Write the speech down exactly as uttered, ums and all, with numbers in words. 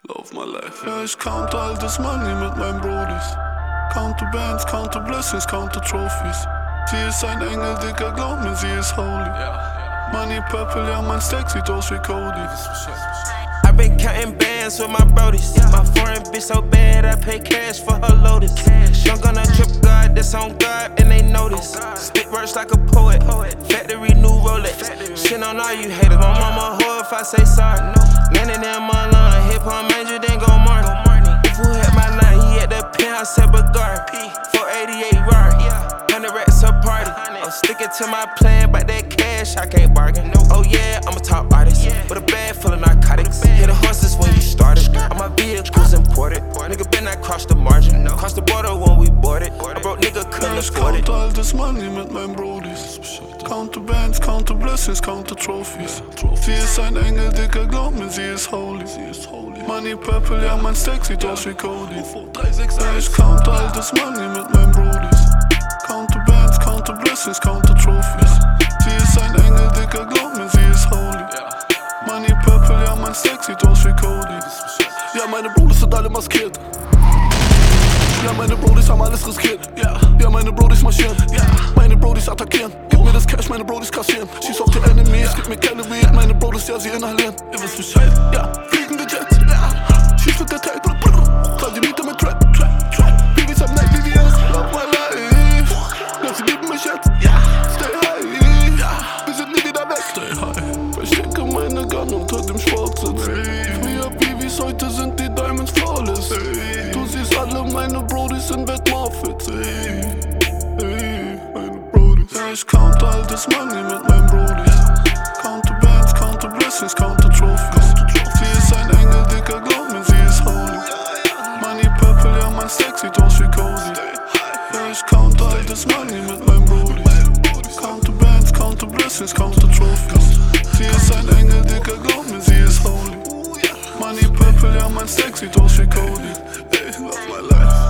Love my life. Ja, ich count all das Money mit meinen Brodies. Counte Bands, counte Blessings, counte Trophies. Sie ist ein Engel, Digga, glaub mir, sie ist holy. Money purple, ja, mein Stack sieht aus wie Cody. I've been counting bands with my brodies. My foreign bitch so bad, I pay cash for her Lotus. Young on a trip, God, that's on God, and they notice. Spit words like a poet, factory new Rolex. Shit on all you haters, my mama a whore if I say sorry. None of them online, hip hop major, then go Martin. If who had my line, he at the penthouse at Bogart. four eighty-eight Rari, one hundred racks a party. I'm sticking to my plan, but that cash I can't bargain. Oh yeah, I'm a top artist with a bag full of narcotics. Hit the horses when you started. All my vehicles imported. Nigga been not cross the margin. Cross the border when we boarded. A broke nigga couldn't afford it. Ich count all das Money mit meinen Brodies. Count the bands, count the blessings, count the trophies. Sie ist ein Engel, Digga, glaub mir, sie ist holy. Money purple, ja, mein Stack sieht aus wie Cody. Ja, ich count all das Money mit meinen Brodies. Count the bands, count the blessings, count the trophies. Sie ist ein Engel, Digga, glaub mir, sie ist holy. Money purple, ja, mein Stack sieht aus wie Cody. Ja, meine Brodies sind alle maskiert. Ja, meine Brodies haben alles riskiert. Ja, ja, meine Brodies marschieren. Ja, meine Brodies attackieren. Gib mir das Cash, meine Brodies kassieren. Schieß auf die Enemies, gib mir keine Weed. Meine Brodies, ja, sie inhalieren. Ihr wisst Bescheid. Ja, fliegende Jets. Ja, schieß mit der Tape. Zahl die Miete mit Trap. Babys am Night, B V S. Love my life. Ja, sie lieben mich jetzt. Ja, stay high. Ja, wir sind nie wieder weg. Stay high. Verstecke meine Gun unter dem Sportsitz. Früher B Vs, heute sind die Diamonds flawless. Du siehst alle meine Brodies in Wettmorfits. Ey, ey, meine Brodies. Ja, ich count all das Money mit meinen Brodies. Count the bands, count the blessings, count the trophies. Sie ist ein Engel, Digga, glaub mir, sie ist holy. Money purple, ja, mein Stack sieht aus wie Cody. Ja, ich count all das Money mit meinen Brodies. Count the bands, count the blessings, count the trophies. Sie ist ein Engel, Digga, glaub mir, sie ist holy. Money purple, ja, mein Stack sieht aus wie Cody. Ey, love my life.